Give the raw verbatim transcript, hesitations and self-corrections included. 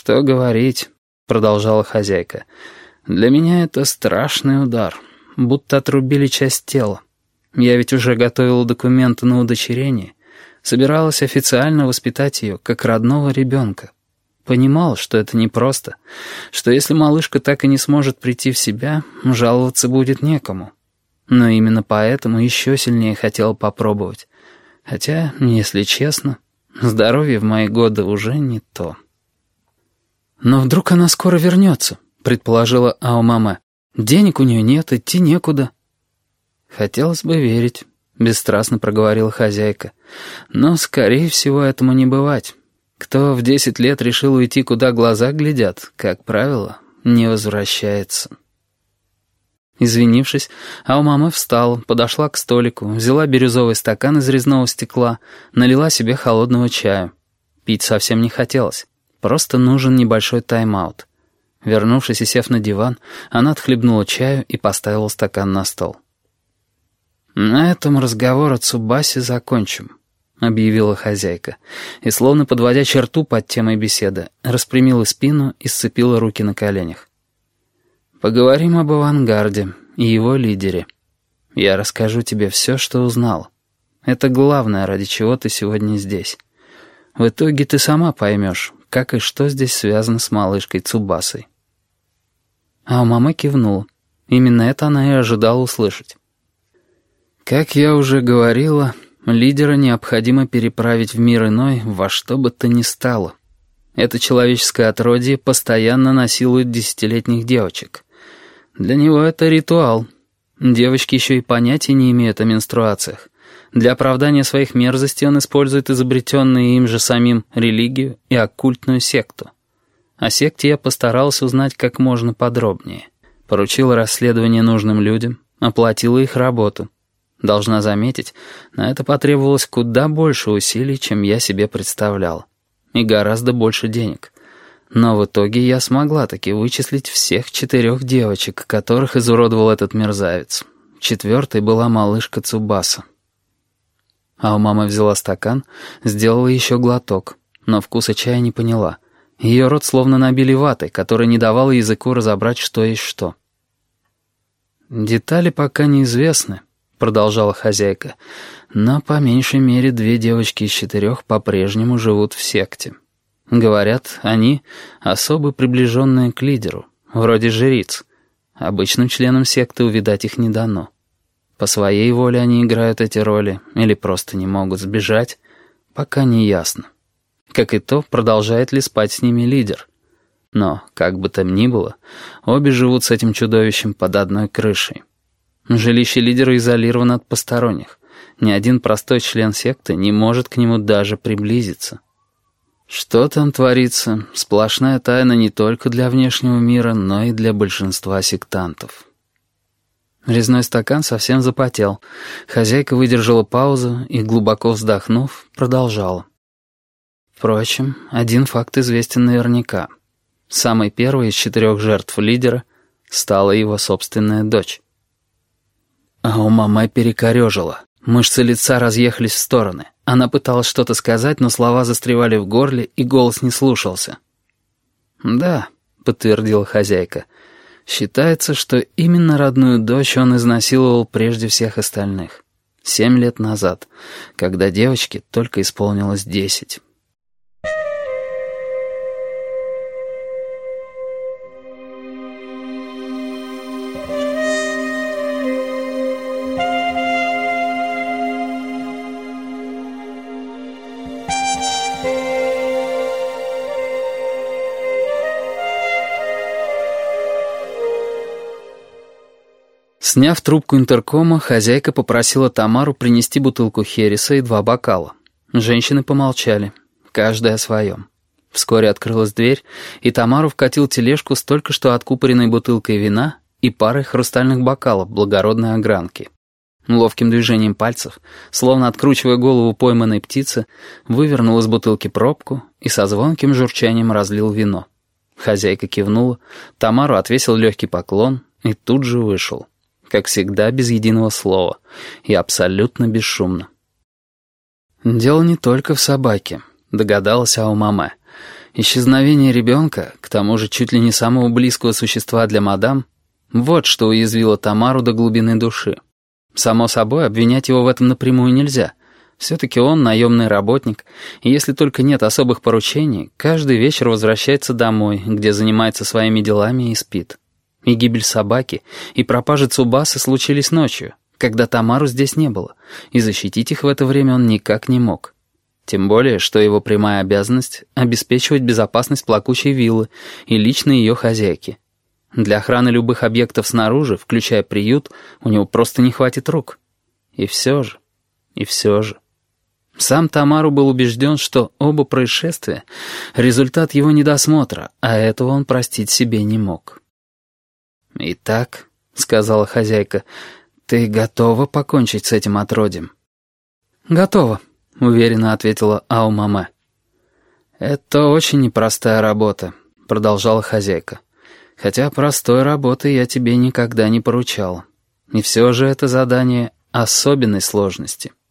«Что говорить», — продолжала хозяйка. «Для меня это страшный удар, будто отрубили часть тела. Я ведь уже готовила документы на удочерение, собиралась официально воспитать ее, как родного ребенка. Понимала, что это непросто, что если малышка так и не сможет прийти в себя, жаловаться будет некому. Но именно поэтому еще сильнее хотела попробовать. Хотя, если честно, здоровье в мои годы уже не то». «Но вдруг она скоро вернется», — предположила Аомаме. «Денег у нее нет, идти некуда». «Хотелось бы верить», — бесстрастно проговорила хозяйка. «Но, скорее всего, этому не бывать. Кто в десять лет решил уйти, куда глаза глядят, как правило, не возвращается». Извинившись, Аомаме встала, подошла к столику, взяла бирюзовый стакан из резного стекла, налила себе холодного чаю. Пить совсем не хотелось. Просто нужен небольшой тайм-аут. Вернувшись и сев на диван, она отхлебнула чаю и поставила стакан на стол. «На этом разговор о Цубасе закончим», — объявила хозяйка, и, словно подводя черту под темой беседы, распрямила спину и сцепила руки на коленях. «Поговорим об авангарде и его лидере. Я расскажу тебе все, что узнал. Это главное, ради чего ты сегодня здесь. В итоге ты сама поймешь, как и что здесь связано с малышкой Цубасой». Аомаме кивнула. Именно это она и ожидала услышать. «Как я уже говорила, лидера необходимо переправить в мир иной во что бы то ни стало. Это человеческое отродье постоянно насилует десятилетних девочек. Для него это ритуал. Девочки еще и понятия не имеют о менструациях. Для оправдания своих мерзостей он использует изобретенную им же самим религию и оккультную секту. О секте я постарался узнать как можно подробнее. Поручила расследование нужным людям, оплатила их работу. Должна заметить, на это потребовалось куда больше усилий, чем я себе представлял. И гораздо больше денег. Но в итоге я смогла таки вычислить всех четырех девочек, которых изуродовал этот мерзавец. Четвертой была малышка Цубаса. Аомаме взяла стакан, сделала еще глоток, но вкуса чая не поняла. Ее рот словно набили ватой, которая не давала языку разобрать, что есть что. «Детали пока неизвестны», — продолжала хозяйка, «но по меньшей мере две девочки из четырех по-прежнему живут в секте. Говорят, они особо приближенные к лидеру, вроде жриц. Обычным членам секты увидать их не дано. По своей воле они играют эти роли или просто не могут сбежать, пока не ясно. Как и то, продолжает ли спать с ними лидер. Но, как бы там ни было, обе живут с этим чудовищем под одной крышей. Жилище лидера изолировано от посторонних. Ни один простой член секты не может к нему даже приблизиться. Что там творится, сплошная тайна не только для внешнего мира, но и для большинства сектантов». Резной стакан совсем запотел. Хозяйка выдержала паузу и, глубоко вздохнув, продолжала. Впрочем, один факт известен наверняка. Самой первой из четырех жертв лидера стала его собственная дочь. Аомаме перекорежила. Мышцы лица разъехались в стороны. Она пыталась что-то сказать, но слова застревали в горле, и голос не слушался. «Да», — подтвердила хозяйка, — «считается, что именно родную дочь он изнасиловал прежде всех остальных. Семь лет назад, когда девочке только исполнилось десять». Сняв трубку интеркома, хозяйка попросила Тамару принести бутылку хереса и два бокала. Женщины помолчали, каждая о своем. Вскоре открылась дверь, и Тамару вкатил тележку с только что откупоренной бутылкой вина и парой хрустальных бокалов благородной огранки. Ловким движением пальцев, словно откручивая голову пойманной птицы, вывернул из бутылки пробку и со звонким журчанием разлил вино. Хозяйка кивнула, Тамару отвесил легкий поклон и тут же вышел. Как всегда, без единого слова и абсолютно бесшумно. «Дело не только в собаке», — догадалась Аомаме. Исчезновение ребенка, к тому же чуть ли не самого близкого существа для мадам, вот что уязвило Тамару до глубины души. Само собой, обвинять его в этом напрямую нельзя. Все-таки он наемный работник, и если только нет особых поручений, каждый вечер возвращается домой, где занимается своими делами и спит. И гибель собаки, и пропажа Цубасы случились ночью, когда Тамару здесь не было, и защитить их в это время он никак не мог. Тем более, что его прямая обязанность — обеспечивать безопасность плакучей виллы и лично ее хозяйки. Для охраны любых объектов снаружи, включая приют, у него просто не хватит рук. И все же, и все же. Сам Тамару был убежден, что оба происшествия — результат его недосмотра, а этого он простить себе не мог. «Итак», — сказала хозяйка, — «ты готова покончить с этим отродьем?» «Готова», — уверенно ответила Ау-маме. «Это очень непростая работа», — продолжала хозяйка. «Хотя простой работы я тебе никогда не поручала. И все же это задание особенной сложности».